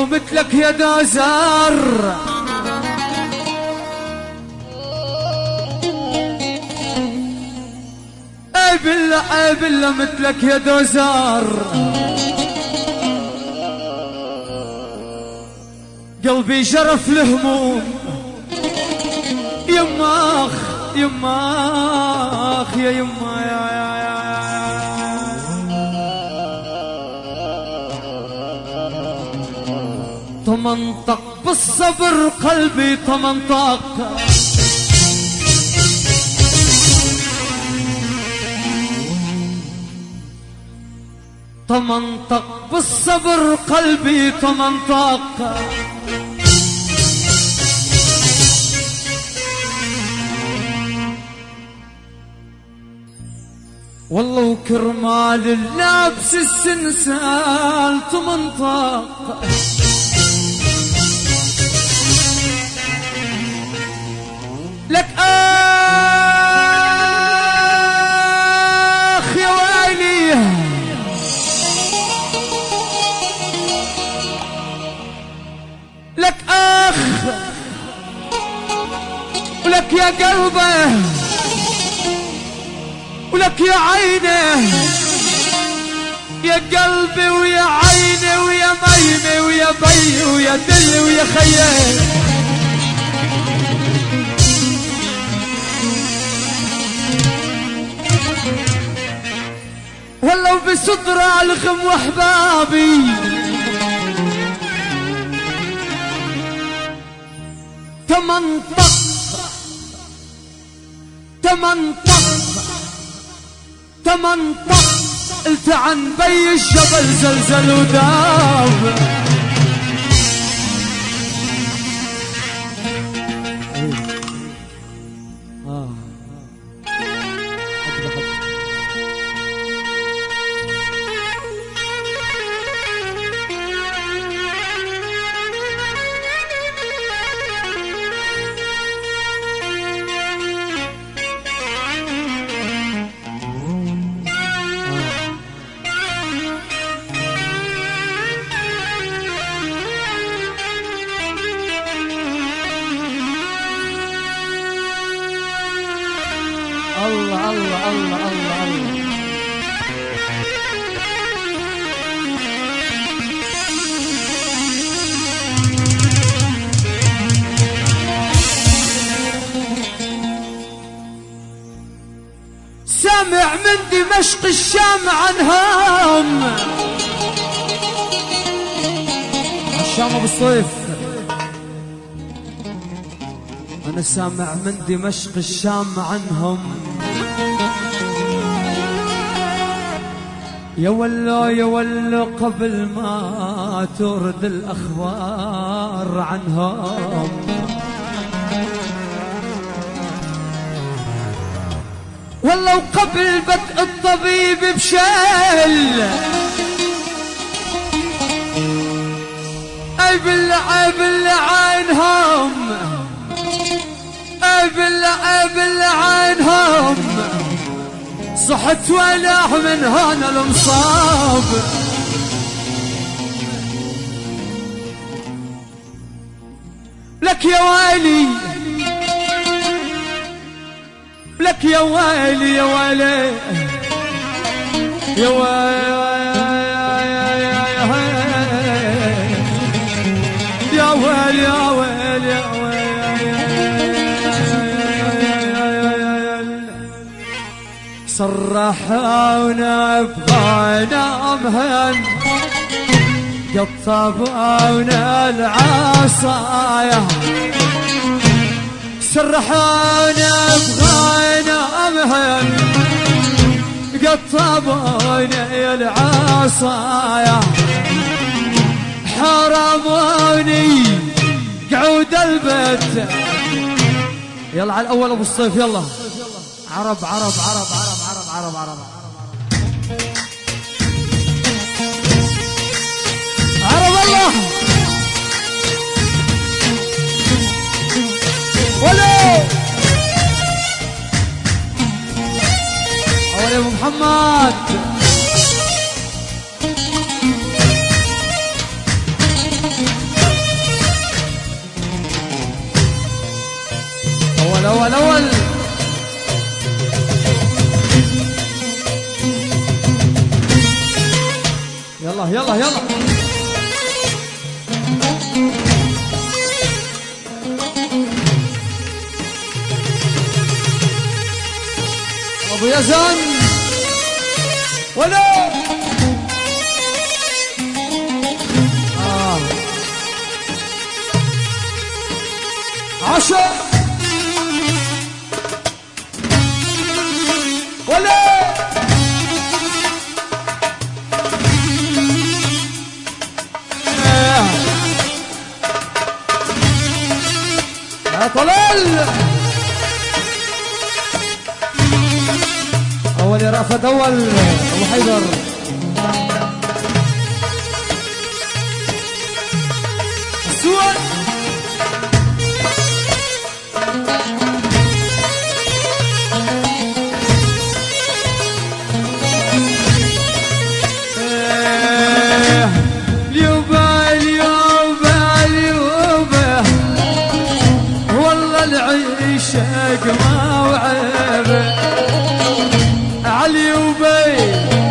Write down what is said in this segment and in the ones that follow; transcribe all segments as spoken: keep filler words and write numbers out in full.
مثلك يا دوزر اي بالله اي بالله مثلك يا دوزر قلبي جرف الهموم يماخ يماخ يا يما يا يا يا تمنطق بالصبر قلبي تمنطق تمنطق بالصبر قلبي تمنطق والله وكرمال اللابس السنسال تمنطق لك آخ يا ويلي لك آخ ولك يا قلبه ولك يا عيني يا قلبي ويا عيني ويا ميمي ويا بي ويا دلي ويا خيي والله بصدر الغم واحبابي تمنطق تمنطق تمنطق قلت عن بي الجبل زلزل وداب الله الله الله الله الله سامع من دمشق الشام عنهم الشام ابو الصيف أنا سامع من دمشق الشام عنهم يا ولو يا ولو قبل ما ترد الأخبار عنهم والله وقبل بدء الطبيب بشل أي بالله بالله عينهم أي بالله أي بالله عينهم صحت ولا من هنا المصاب لك يا ويلي لك يا ويلي يا ويلي يا ويلي يا ويلي يا ويلي يا صرحونا بغينا مهن قطبونا العصايا سرحونا بغينا مهن قطبونا العصايا حرموني قعود البيت يلا على الأول أبو الصيف يلا عرب عرب عرب عرب عرب عرب عرب عرب الله ولو أول أبو محمد أول أول يلا يلا يلا أبو يزن ولا آه. عشر ولا يا طلال أول يا رافد أول أبو حيدر السود اليوبا اليوبا اليوبا والله العيشك ما وعيبه عليوبي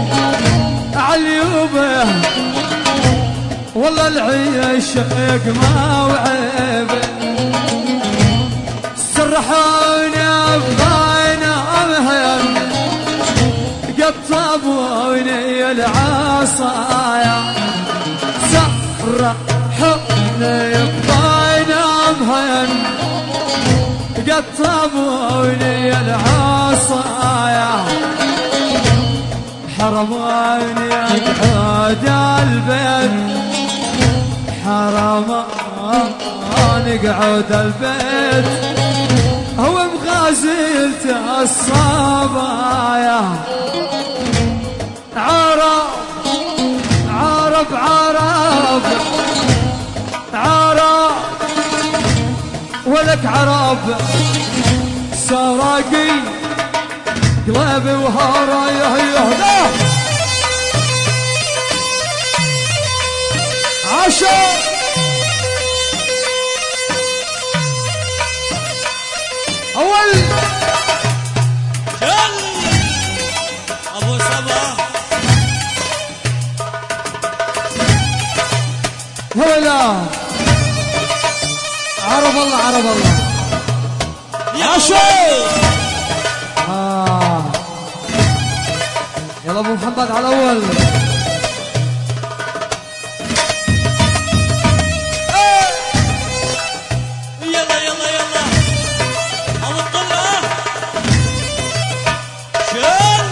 عليوبه والله العيشك ما وعيبه سرحوني بغاينا مهن قطبوني العصايا سرحوني بغاينا مهن قطبوني العصايا حرماني اقعد البيت حرمان اقعد البيت هو مغازلت الصبايا عرب عرب عرب عرب ولك عرب سراقي قلبي وهرايه يهدى عشر أول جل أبو صبا هلا عرب الله عرب الله عشر آه. يلا أبو محمد على الأول يلا يلا يلا أبو الطلة شل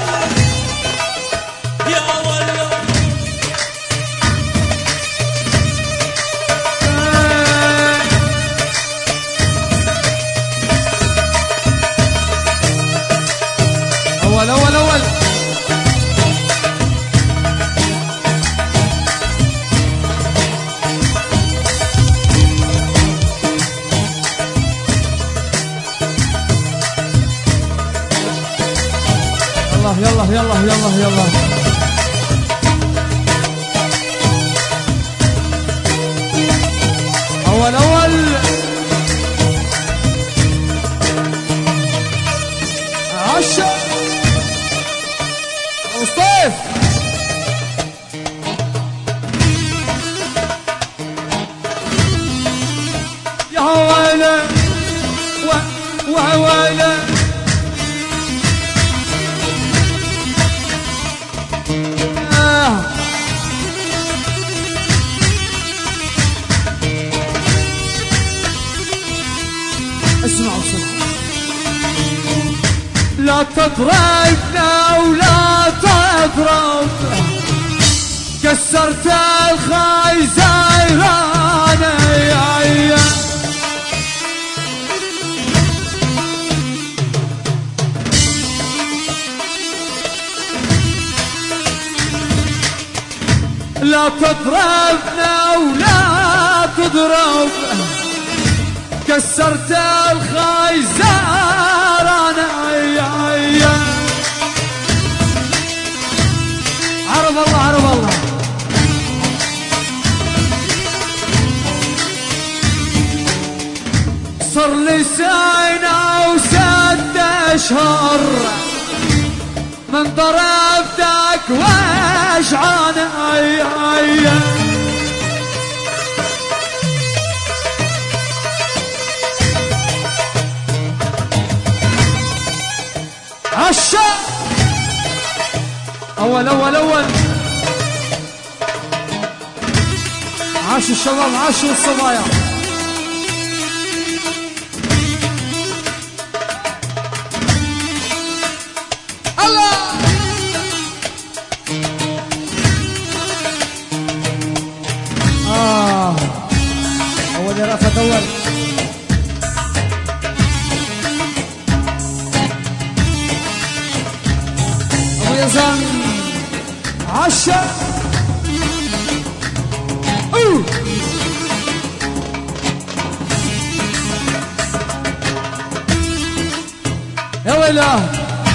يا أول أول أول أول يلا يلا يلا يلا أول أول عشر مصطيف يا هوانا وهوانا اسمعوا اسمعوا لا تضربنا ولا تضرب كسرت الخيزيران يا لا تضربنا ولا تضرب كسرت الخيزار انا يا يا عرب الله عرب الله صار لي سنة وست اشهر من ضربتك واشعان اي اي عشا اول اول اول عاشوا الشباب عاشوا الصبايا الله آه أول يا رأفت أول أبو يزن عشا أوه يا ويلاه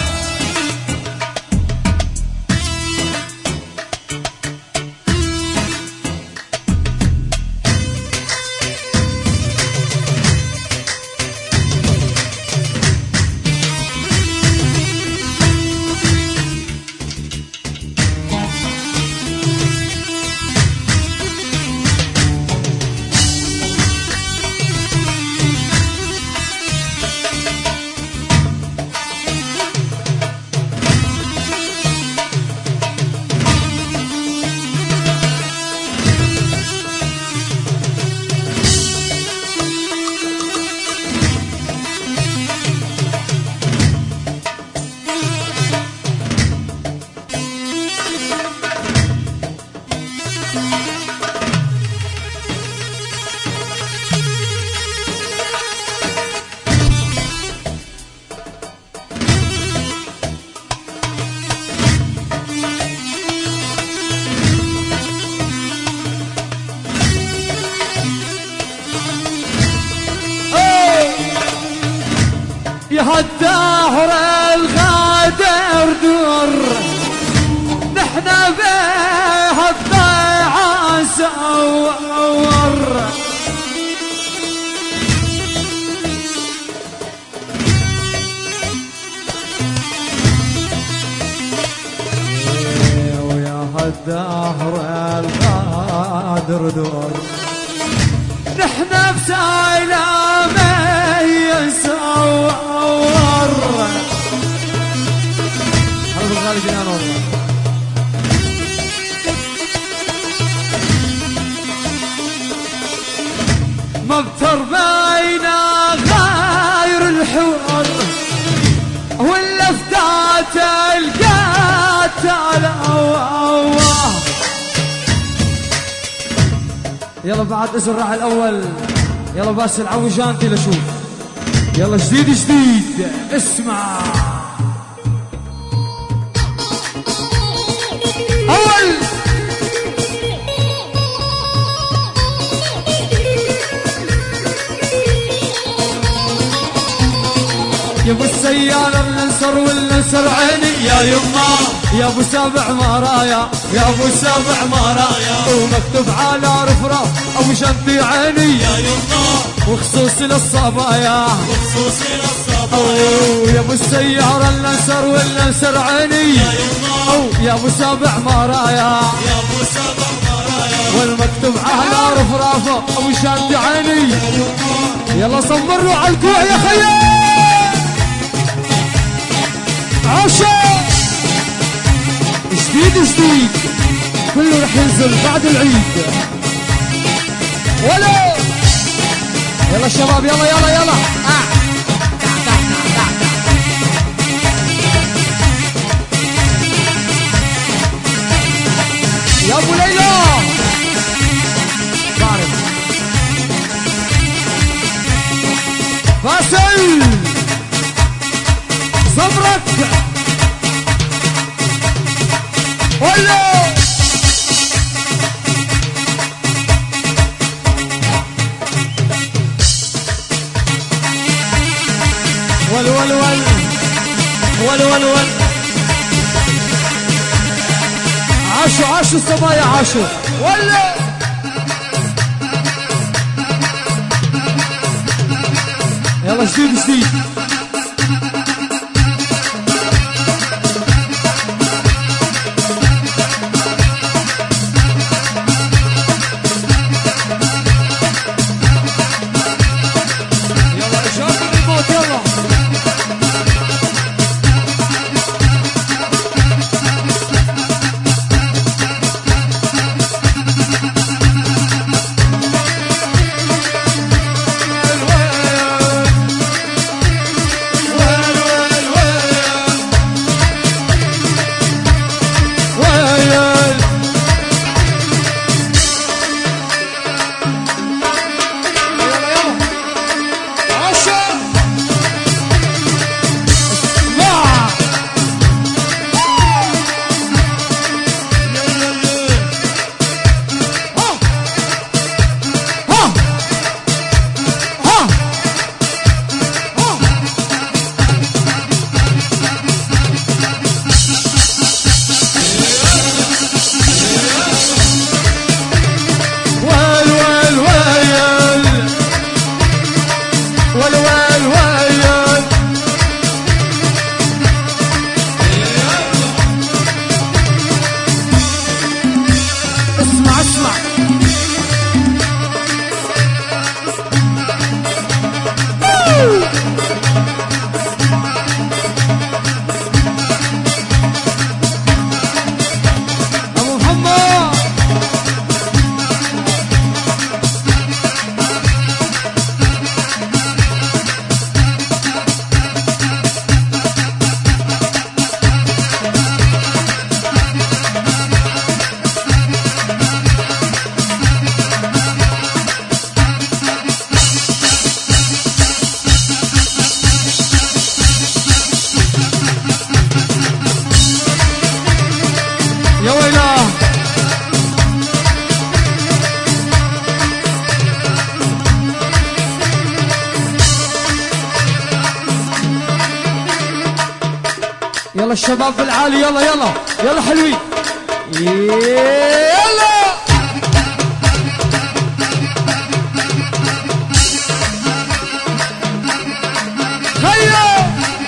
هالدهر الغادر دور نحنا بيه الضيعة سور ويا هالدهر الغادر دور نحنا بسايلة يسور هذا بالغالي جنان والله ما بتربينا غاير الحوار واللفتات القاتل الله يلا بعد اسم راح الاول يلا بس العوجانتي لشوف يلا جديد جديد اسمع اول يا ابو السيارة النسر والنسر عيني يا يما يا ابو سابع مرايا يا ابو سبع مرايا ومكتوب على رفرف ابو شنطي عيني يا يما وخصوصي للصبايا وخصوصي للصبايا أوه يا ابو السيارة النسر والنسر عيني يا يما أوه يا ابو سابع مرايا يا ابو سبع مرايا والمكتوب على رفرافه ابو شنطي عيني يلا صمروا على الكوع يا خيال عشا جديد جديد كله رح ينزل بعد العيد ولا يلا الشباب يلا يلا يلا آه. يا ابو ليلى بارد فاسل صبرك ولا ول ول ول ول ول ول عاشوا عاشوا الصبايا عاشوا ولا يلا جديد جديد. يلا الشباب في العالي، يلا يلا يلا حلوين، يلا هيا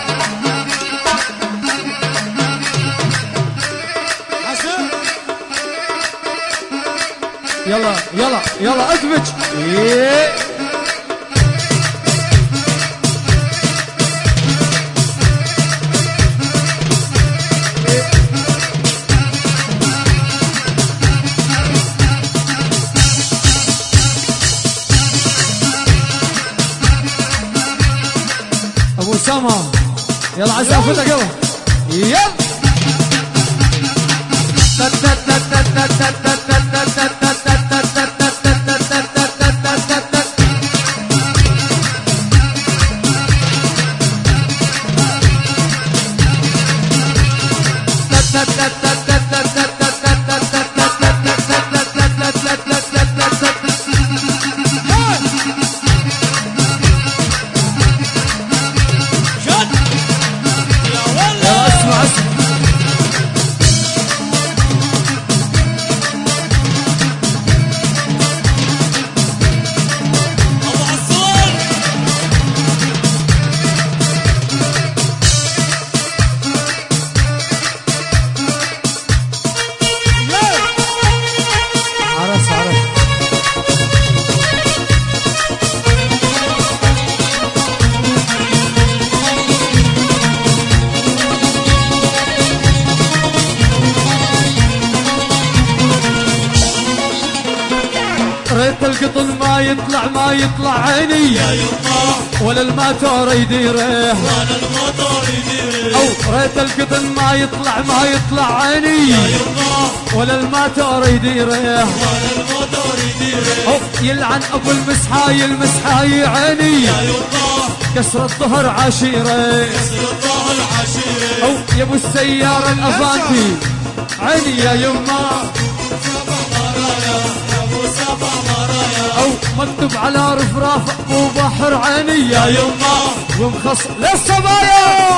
يلا يلا يلا ادمج. ابو اسامه يلا عايز اخذها يلا يلا ريت القطن ما يطلع ما يطلع عيني يا يما ولا الماتور يديره، ولا الموتور يديره، او ريت القطن ما يطلع ما يطلع عيني يا يما ولا الماتور يديره، ولا الموتور يديره، او يلعن ابو المسحاي المسحاي عيني يا يما كسر الظهر عشيره، كسر الظهر عشيره، او يا ابو السياره الافانتي عيني يا يما، او مكتوب على رفراف ابو بحر عيني يا يما ومخص للصبايا.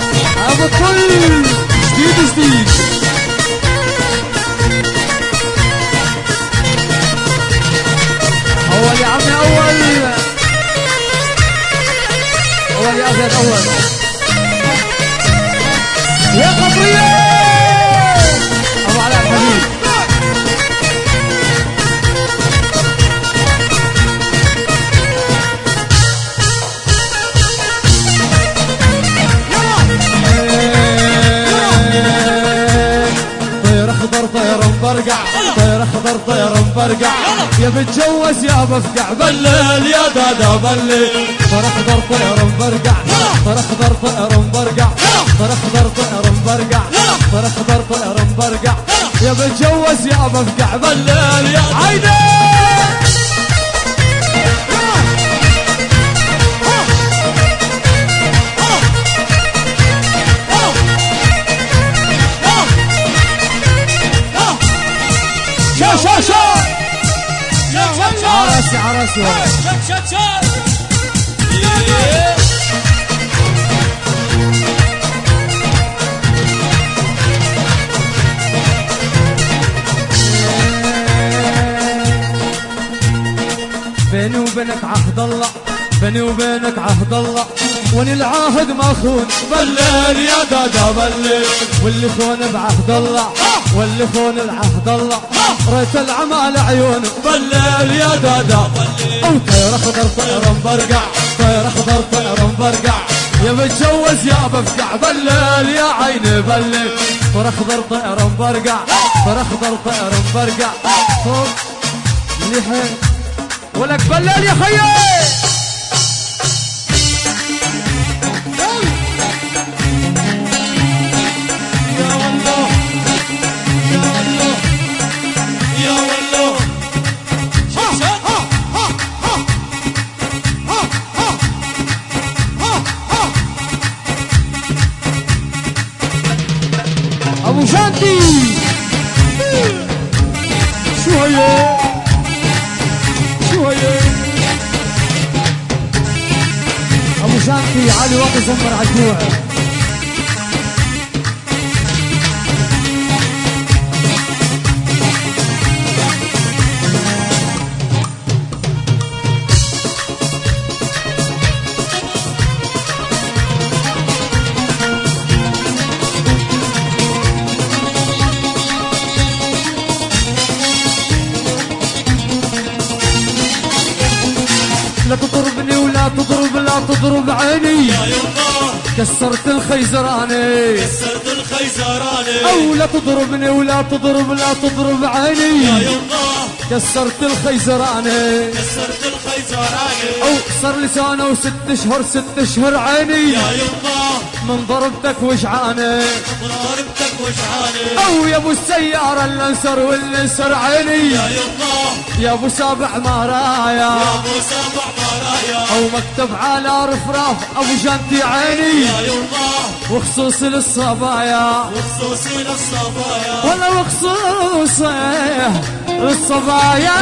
ابو كل جديد جديد مبرقع طير اخضر طير مبرقع يا بتجوز يا بفقع بالليل يا دادا بالليل طير اخضر طير مبرقع طير اخضر طير مبرقع طير اخضر طير مبرقع طير اخضر طير مبرقع يا بتجوز يا بفقع بالليل يا عيني شا شا شا عراسي عراسي شك شك شك بيني وبينك عهد الله بيني وبينك عهد الله وان العهد ما خون بالليل يا دادا بالليل واللي خون بعهد الله واللي خون العهد الله ريت العمى لعيونه بالليل يا دادا او طير اخضر طير مبرقع طير اخضر طير مبرقع يا بتجوز يا بفقع بالليل يا عيني بالليل طير اخضر طير مبرقع طير اخضر طير مبرقع فوق مليحه ولك بالليل يا خيي ابو شانتي شو هي شو هي ابو شانتي علي وقت زمر على الجوع لا تضربني ولا تضرب لا تضرب عيني يا يما كسرت الخيزراني كسرت الخيزراني او لا تضربني ولا تضرب لا تضرب عيني يا يما كسرت الخيزراني كسرت الخيزراني او صار لي سنه وست اشهر ست اشهر عيني يا يما من ضربتك وجعاني ضربتك وجعاني او يا ابو السياره اللي انسر واللي انسر عيني يا يما يا ابو سابع مرايا يا ابو سبع مرايا او مكتب على رفراف ابو جنتي عيني يا يما وخصوصي للصبايا وخصوصي للصبايا ولا وخصوصي للصبايا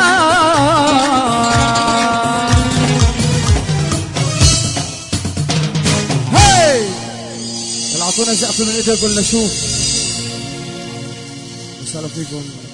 هاي اعطونا زقفه من ايديكم لنشوف. مساء فيكم.